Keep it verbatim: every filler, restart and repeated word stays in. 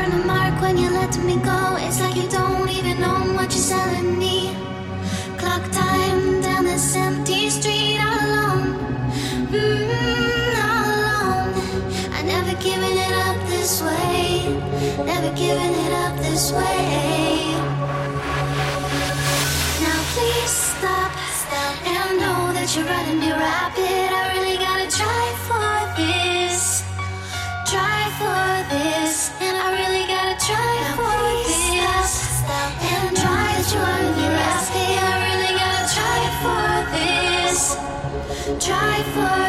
earn a mark when you let me go. It's like you don't even know what you're selling me. Clock time down this empty street all alone. Mm, all alone. I never given it up this way. Never given it up this way. Now please stop, stop, and know that you're running me rapid. I really gotta try for this, try for this, and I really gotta try now for this. Stop, stop, and try that you're running me rapid. I really gotta try for this, try for